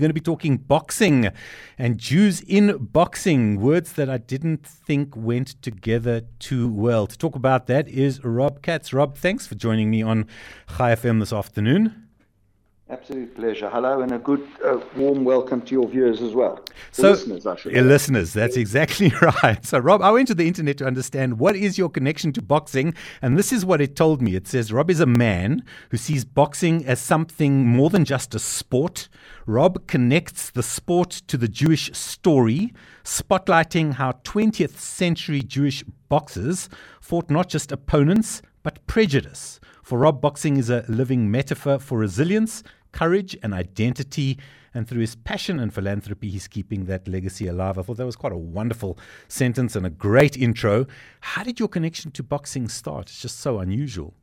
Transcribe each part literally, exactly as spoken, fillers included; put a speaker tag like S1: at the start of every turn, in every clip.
S1: We're going to be talking boxing and Jews in boxing, words that I didn't think went together too well. To talk about that is Rob Katz. Rob, thanks for joining me on Chai F M this afternoon.
S2: Absolute pleasure. Hello, and a good, uh, warm welcome to your viewers as well. The
S1: so,
S2: listeners, I should
S1: say. Listeners, that's exactly right. So, Rob, I went to the internet to understand what is your connection to boxing, and this is what it told me. It says, Rob is a man who sees boxing as something more than just a sport. Rob connects the sport to the Jewish story, spotlighting how twentieth century Jewish boxers fought not just opponents, but prejudice. For Rob, boxing is a living metaphor for resilience, courage and identity, and through his passion and philanthropy, he's keeping that legacy alive. I thought that was quite a wonderful sentence and a great intro. How did your connection to boxing start? It's just so unusual.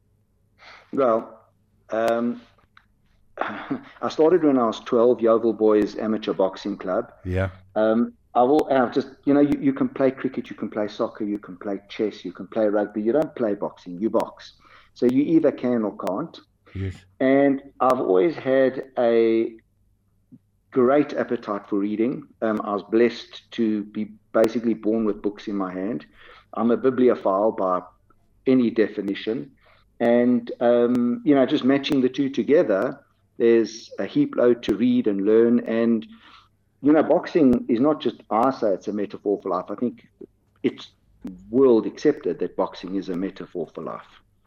S2: Well, um, I started when I was twelve, Yeovil Boys Amateur Boxing Club.
S1: Yeah.
S2: Um, I will, I've just, you know, you, you can play cricket, you can play soccer, you can play chess, you can play rugby. You don't play boxing, you box. So you either can or can't.
S1: Yes.
S2: And I've always had a great appetite for reading. Um, I was blessed to be basically born with books in my hand. I'm a bibliophile by any definition. And, um, you know, just matching the two together, there's a heap load to read and learn. And, you know, boxing is not just, I say it's a metaphor for life. I think it's world accepted that boxing is a metaphor for life.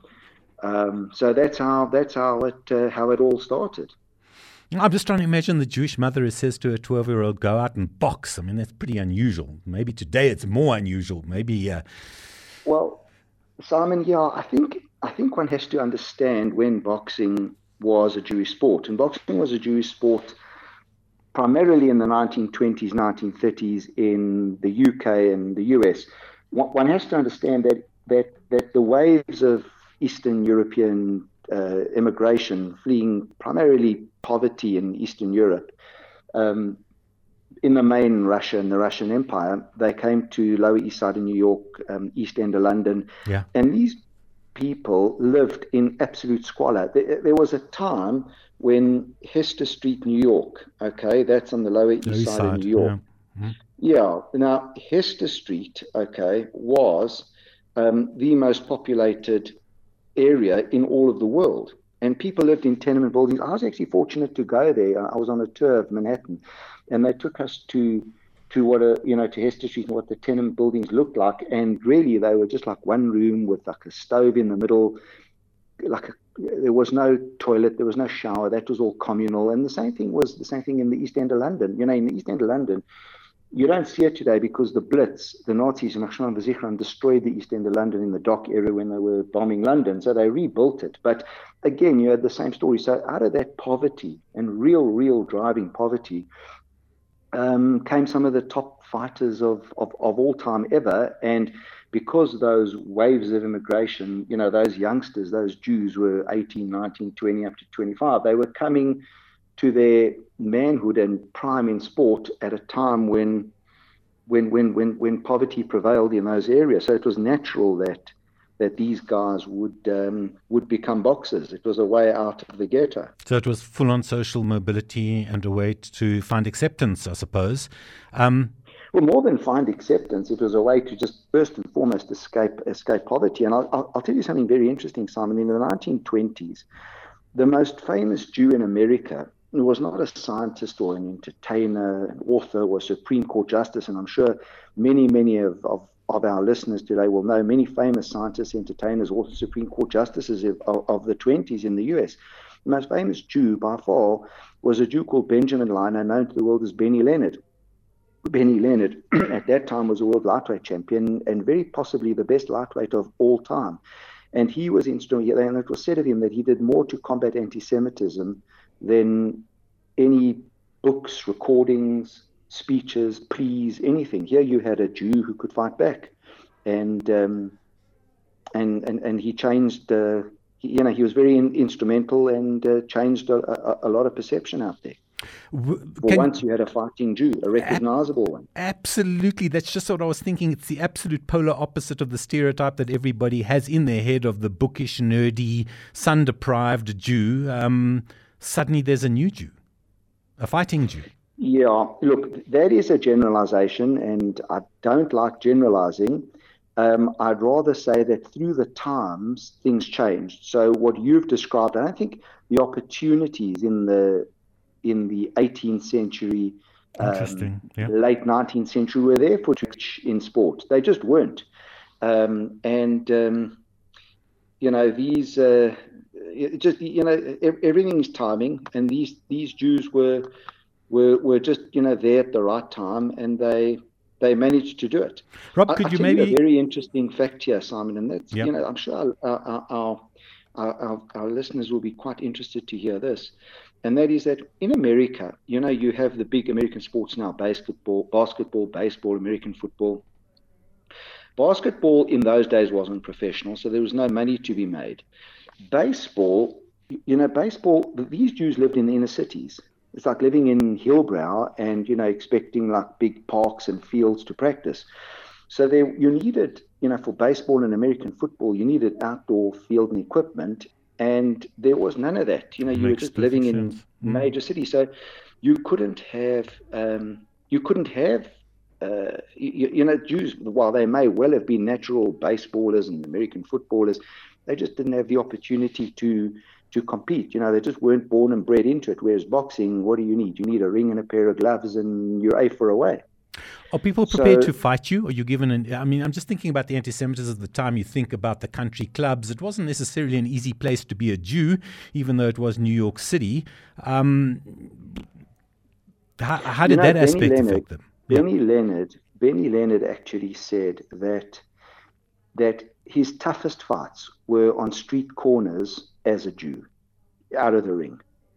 S2: Um, so that's how that's how it uh, how it all started.
S1: I'm just trying to imagine the Jewish mother who says to a twelve-year-old, "Go out and box." I mean, that's pretty unusual. Maybe today it's more unusual. Maybe. Uh...
S2: Well, Simon, yeah, I think I think one has to understand when boxing was a Jewish sport, and boxing was a Jewish sport primarily in the nineteen twenties, nineteen thirties in the U K and the U S. One has to understand that that that the waves of Eastern European uh, immigration, fleeing primarily poverty in Eastern Europe, um, in the main Russia and the Russian Empire, they came to Lower East Side of New York, um, East End of London,
S1: yeah.
S2: and these people lived in absolute squalor. There, there was a time when Hester Street, New York, okay, that's on the Lower East, East Side, side of New York.
S1: Yeah. Mm-hmm.
S2: Yeah. Now, Hester Street, okay, was um, the most populated area in all of the world, and people lived in tenement buildings. I was actually fortunate to go there. I was on a tour of Manhattan, and they took us to to what a you know to Hester Street and what the tenement buildings looked like. And really, they were just like one room with like a stove in the middle. Like a, there was no toilet, there was no shower. That was all communal. And the same thing was the same thing in the East End of London. You know, in the East End of London, you don't see it today because the Blitz, the Nazis in Achshon V'Zichron, destroyed the East End of London in the dock area when they were bombing London. So they rebuilt it. But again, you had the same story. So out of that poverty and real, real driving poverty um, came some of the top fighters of, of, of all time ever. And because those waves of immigration, you know, those youngsters, those Jews were eighteen, nineteen, twenty, up to twenty-five, they were coming to their manhood and prime in sport at a time when, when, when, when, when poverty prevailed in those areas. So it was natural that that these guys would um, would become boxers. It was a way out of the ghetto.
S1: So it was full-on social mobility and a way to find acceptance, I suppose. Um,
S2: well, more than find acceptance, it was a way to just first and foremost escape escape poverty. And I'll, I'll, I'll tell you something very interesting, Simon. In the nineteen twenties, the most famous Jew in America, who was not a scientist or an entertainer, an author, or a Supreme Court justice, and I'm sure many, many of, of, of our listeners today will know many famous scientists, entertainers, authors, Supreme Court justices of, of, of the twenties in the U S. The most famous Jew by far was a Jew called Benjamin Liner, known to the world as Benny Leonard. Benny Leonard, at that time, was a world lightweight champion and very possibly the best lightweight of all time. And he was instrumental, and it was said of him that he did more to combat anti-Semitism than any books, recordings, speeches, pleas, anything. Here you had a Jew who could fight back, and um, and, and and he changed. Uh, he, you know, he was very in, instrumental and uh, changed a, a, a lot of perception out there. For
S1: Can,
S2: once you had a fighting Jew, a recognizable ab- one.
S1: Absolutely. That's just what I was thinking. It's the absolute polar opposite of the stereotype that everybody has in their head of the bookish, nerdy, sun-deprived Jew. Um, suddenly there's a new Jew. a fighting Jew.
S2: Yeah, look, that is a generalization, and I don't like generalizing. Um, I'd rather say that through the times, things changed. So what you've described, I don't think the opportunities in the in the eighteenth century, um,
S1: Interesting. Yeah.
S2: late nineteenth century were there for Jewish in sport. They just weren't. Um, and um, you know these uh, it just you know ev- everything is timing, and these these Jews were were were just you know there at the right time, and they they managed to do it.
S1: Rob,
S2: I,
S1: could
S2: I'll
S1: you
S2: tell you a
S1: maybe?
S2: very interesting fact here, Simon, and that's
S1: Yeah.
S2: you know I'm sure our our our, our, our, our listeners will be quite interested to hear this, and that is that in America, you know, you have the big American sports now: basketball, basketball, baseball, American football. Basketball in those days wasn't professional, so there was no money to be made. Baseball, you know, baseball, these Jews lived in the inner cities. It's like living in Hillbrow and, you know, expecting like big parks and fields to practice. So there, you needed, you know, for baseball and American football, you needed outdoor field and equipment. And there was none of that. You know, you were
S1: Makes
S2: just living
S1: perfect
S2: in
S1: sense. Mm.
S2: major cities. So you couldn't have, um, you couldn't have, uh, you, you know, Jews, while they may well have been natural baseballers and American footballers, they just didn't have the opportunity to to compete. You know, they just weren't born and bred into it. Whereas boxing, what do you need? You need a ring and a pair of gloves, and you're A for away.
S1: Are people prepared
S2: So,
S1: to fight you? Are you given an? I mean, I'm just thinking about the anti-Semitism of the time. You think about the country clubs. It wasn't necessarily an easy place to be a Jew, even though it was New York City. Um, how, how did
S2: you know,
S1: that
S2: Benny
S1: aspect
S2: Leonard,
S1: affect them? Yeah.
S2: Benny Leonard, Benny Leonard actually said that that his toughest fights were on street corners as a Jew, out of the ring.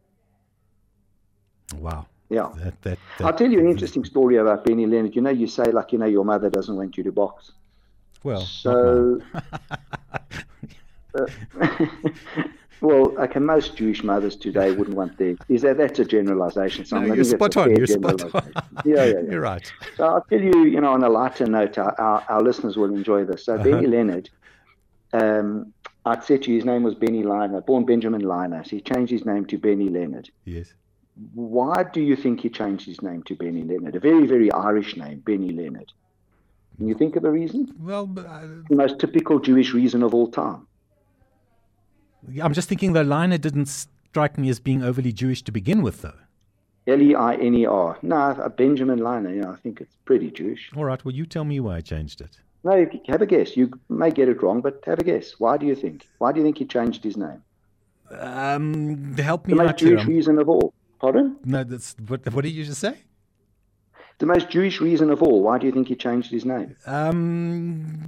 S1: Wow.
S2: Yeah.
S1: That, that, that,
S2: I'll tell you an interesting story about Benny Leonard. You know, you say, like, you know, your mother doesn't want you to box.
S1: Well,
S2: So,
S1: not
S2: uh, well, okay, most Jewish mothers today wouldn't want their. Is that that's a generalization?
S1: mine.
S2: Simon.
S1: No,
S2: I
S1: you're
S2: think that's
S1: spot
S2: a
S1: on.
S2: fair
S1: You're spot on.
S2: generalization. Yeah, yeah, yeah.
S1: You're right.
S2: So I'll tell you, you know, on a lighter note, our, our, our listeners will enjoy this. So
S1: Uh-huh.
S2: Benny Leonard, um, I'd said to you, his name was Benny Liner, born Benjamin Liner. So he changed his name to Benny Leonard.
S1: Yes.
S2: Why do you think he changed his name to Benny Leonard? A very, very Irish name, Benny Leonard. Can you think of a reason?
S1: Well, uh,
S2: The most typical Jewish reason of all time.
S1: I'm just thinking the liner didn't strike me as being overly Jewish to begin with, though.
S2: L E I N E R. No, a Benjamin Liner. Yeah, I think it's pretty Jewish.
S1: All right. Well, you tell me why I changed it.
S2: No, have a guess. You may get it wrong, but have a guess. Why do you think? Why do you think he changed his name?
S1: Um, help me
S2: The most
S1: out here.
S2: Jewish
S1: I'm-
S2: reason of all. Pardon?
S1: No, that's what. What did you just say?
S2: The most Jewish reason of all. Why do you think he changed his name?
S1: Um,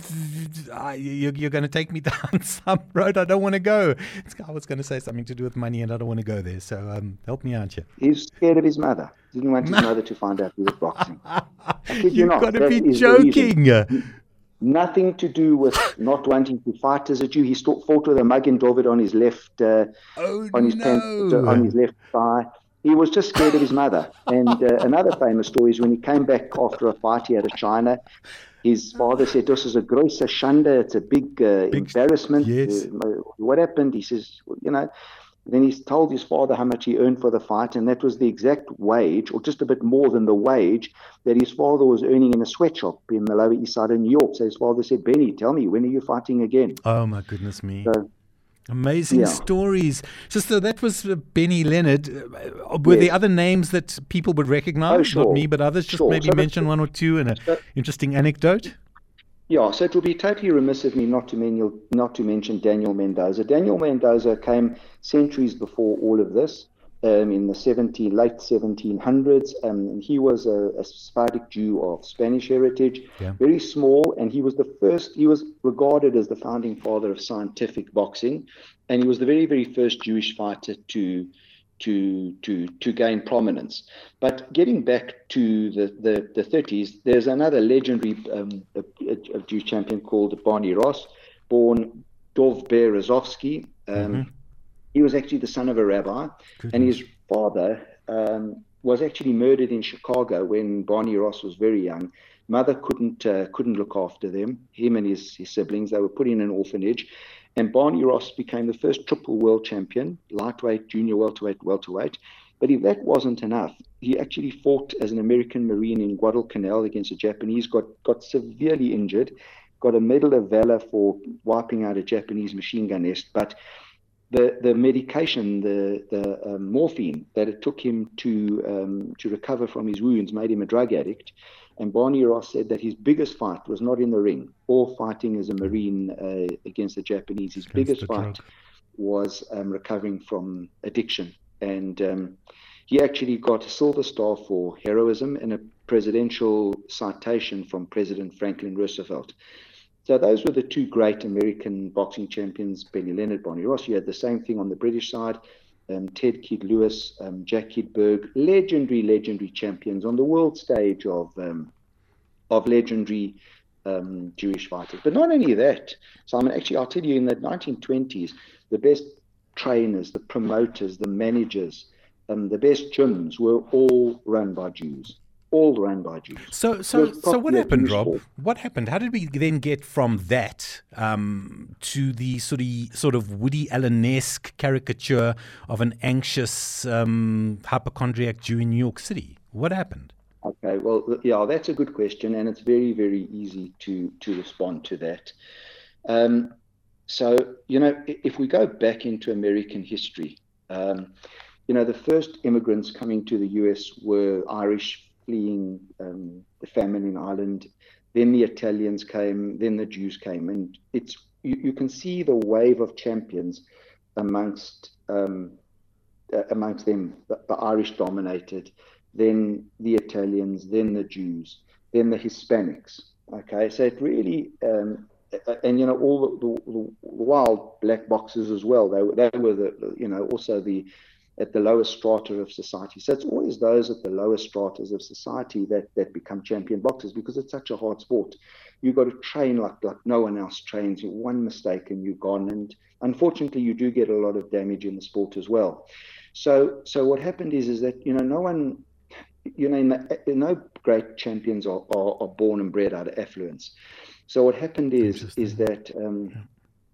S1: I, you're, you're going to take me down some road I don't want to go. It's, I was going to say something to do with money, and I don't want to go there. So um, help me out here.
S2: He's scared of his mother. Didn't want his mother to find out he was boxing. I kid you
S1: You've
S2: not.
S1: got to
S2: That
S1: be
S2: is the reason.
S1: joking.
S2: Nothing to do with not wanting to fight as a Jew. He st- fought with a Magen David on his left, uh,
S1: Oh
S2: on his pants,
S1: no!
S2: on his left thigh. He was just scared of his mother. And uh, another famous story is when he came back after a fight he had at China. His father said, "This is a grosse Schande. It's a big, uh,
S1: Big-
S2: embarrassment."
S1: yes.
S2: Uh, what happened? He says, you know. Then he told his father how much he earned for the fight, and that was the exact wage, or just a bit more than the wage, that his father was earning in a sweatshop in the Lower East Side of New York. So his father said, "Benny, tell me, when are you fighting again?"
S1: Oh my goodness me!
S2: So,
S1: Amazing
S2: yeah.
S1: stories. So, so that was uh, Benny Leonard. Uh, Were there
S2: Yes.
S1: other names that people would recognize?
S2: Oh, sure.
S1: Not me, but others. Just
S2: Sure.
S1: maybe
S2: So the-
S1: mention one or two and an
S2: so-
S1: interesting anecdote.
S2: Yeah, so it would be totally remiss of me not to, men- not to mention Daniel Mendoza. Daniel Mendoza came centuries before all of this, um, in the seventeen, late seventeen hundreds. Um, and he was a, a Sephardic Jew of Spanish heritage,
S1: Yeah.
S2: very small, and he was the first, he was regarded as the founding father of scientific boxing, and he was the very, very first Jewish fighter to to to to gain prominence. But getting back to the, the, the thirties, there's another legendary um, a, a Jewish champion called Barney Ross, born Dov Berezovsky. Um,
S1: Mhm.
S2: He was actually the son of a rabbi,
S1: Goodness.
S2: and his father um, was actually murdered in Chicago when Barney Ross was very young. Mother couldn't uh, couldn't look after them, him and his, his siblings. They were put in an orphanage. And Barney Ross became the first triple world champion, lightweight, junior welterweight, welterweight. But if that wasn't enough, he actually fought as an American Marine in Guadalcanal against a Japanese, got, got severely injured, got a Medal of Valor for wiping out a Japanese machine gun nest. But the, the medication, the, the um, morphine that it took him to, um, to recover from his wounds made him a drug addict. And Barney Ross said that his biggest fight was not in the ring or fighting as a Marine uh, against the Japanese. His
S1: Against
S2: biggest fight
S1: drug.
S2: was um, recovering from addiction. And um, he actually got a Silver Star for heroism and a presidential citation from President Franklin Roosevelt. So those were the two great American boxing champions, Benny Leonard, Barney Ross. You had the same thing on the British side. Um, Ted Kid Lewis, um, Jack Kid Berg, legendary, legendary champions on the world stage of um, of legendary um, Jewish fighters. But not only that, Simon, actually, I'll tell you, in the nineteen twenties, the best trainers, the promoters, the managers, um, the best gyms were all run by Jews. All run by Jews.
S1: So, so, so what happened, Rob?
S2: Sport.
S1: What happened? How did we then get from that um, to the sort of, sort of Woody Allen-esque caricature of an anxious um, hypochondriac Jew in New York City? What happened?
S2: Okay, well, yeah, that's a good question, and it's very, very easy to to respond to that. Um, so, you know, if we go back into American history, um, you know, the first immigrants coming to the U S were Irish, fleeing um, the famine in Ireland. Then the Italians came, then the Jews came. And it's you, you can see the wave of champions amongst um, uh, amongst them. The, the Irish dominated, then the Italians, then the Jews, then the Hispanics. Okay, so it really, um, and you know, all the, the, the wild black boxers as well. They, they were the, you know, also the at the lowest strata of society. So it's always those at the lowest stratas of society that, that become champion boxers, because it's such a hard sport. You've got to train like, like no one else trains. One mistake and you're gone. And unfortunately, you do get a lot of damage in the sport as well. So so what happened is, is that, you know, no one, you know, no great champions are, are, are born and bred out of affluence. So what happened is, is that... Um, yeah.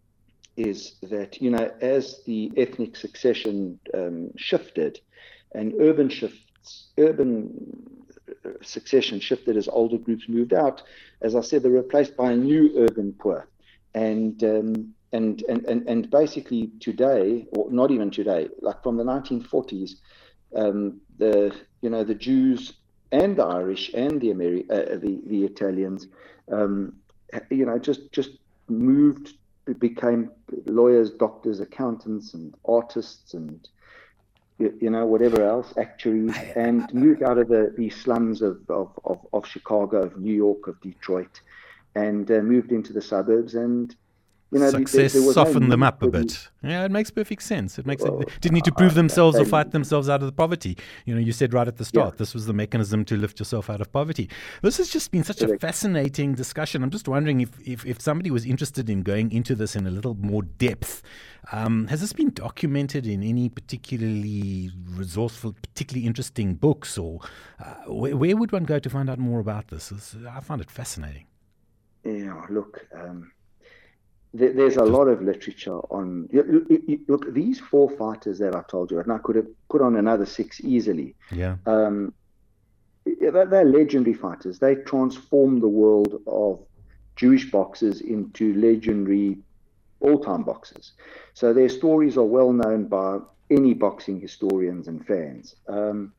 S2: is that, you know, as the ethnic succession um, shifted and urban shifts, urban succession shifted as older groups moved out, as I said, they're replaced by a new urban poor. And, um, and, and, and, and basically today, or not even today, like from the nineteen forties, um, the, you know, the Jews and the Irish and the, Ameri- uh, the, the Italians, um, you know, just, just moved, became lawyers, doctors, accountants, and artists, and you, you know, whatever else, actuaries, and moved out of the, the slums of, of, of, of Chicago, of New York, of Detroit, and uh, moved into the suburbs. And you know,
S1: success
S2: there, there
S1: softened
S2: no
S1: them up a bit. Yeah, it makes perfect sense. It makes
S2: well,
S1: it, didn't need to prove
S2: uh,
S1: themselves
S2: they,
S1: or fight themselves out of the poverty. You know, you said right at the start,
S2: yeah.
S1: this was the mechanism to lift yourself out of poverty. This has just been such Correct. a fascinating discussion. I'm just wondering if, if, if somebody was interested in going into this in a little more depth. Um, has this been documented in any particularly resourceful, particularly interesting books, or uh, where, where would one go to find out more about this? It's, I find it fascinating.
S2: Yeah, look, um, there, there's a lot of literature on. You, you, you, look, these four fighters that I told you, and I could have put on another six easily.
S1: Yeah.
S2: Um, they're, they're legendary fighters. They transformed the world of Jewish boxers into legendary all-time boxers. So their stories are well known by any boxing historians and fans. Um,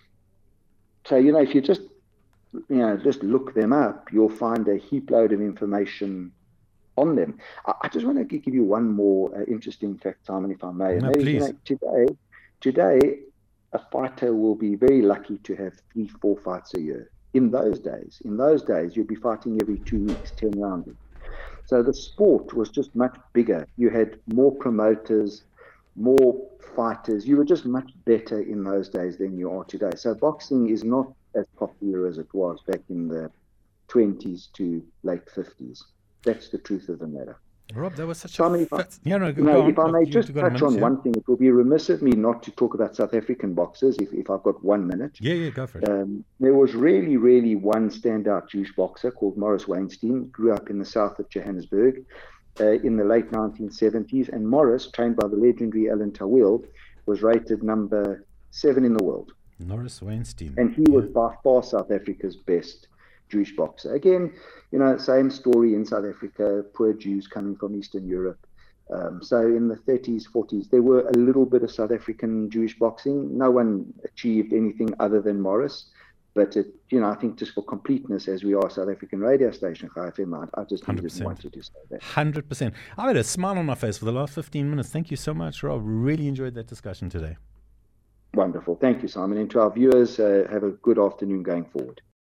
S2: so, you know, if you just, you know, just look them up, you'll find a heap load of information on them. I, I just want to give you one more uh, interesting fact, Simon, if I may.
S1: No,
S2: Maybe,
S1: please.
S2: You know, today, today, a fighter will be very lucky to have three, four fights a year. In those days, in those days, you'd be fighting every two weeks, ten rounds. So the sport was just much bigger. You had more promoters, more fighters. You were just much better in those days than you are today. So boxing is not as popular as it was back in the twenties to late fifties. That's the truth of the matter.
S1: Rob, that was such
S2: so,
S1: a...
S2: I mean, if,
S1: fat... yeah, no,
S2: you know, if I may
S1: you
S2: just touch on
S1: yeah.
S2: one thing, it will be remiss of me not to talk about South African boxers if, if I've got one minute.
S1: Yeah, yeah, go for it.
S2: Um, there was really, really one standout Jewish boxer called Morris Weinstein, grew up in the south of Johannesburg uh, in the late nineteen seventies. And Morris, trained by the legendary Alan Tawil, was rated number seven in the world.
S1: Norris Weinstein.
S2: And he was by far South Africa's best Jewish boxer. Again, you know, same story in South Africa, poor Jews coming from Eastern Europe. Um, so in the thirties, forties, there were a little bit of South African Jewish boxing. No one achieved anything other than Morris. But, it, you know, I think just for completeness, as we are a South African radio station, I, I just needed wanted to say that.
S1: one hundred percent. I had a smile on my face for the last fifteen minutes. Thank you so much, Rob. Really enjoyed that discussion today.
S2: Wonderful. Thank you, Simon. And to our viewers, uh, have a good afternoon going forward.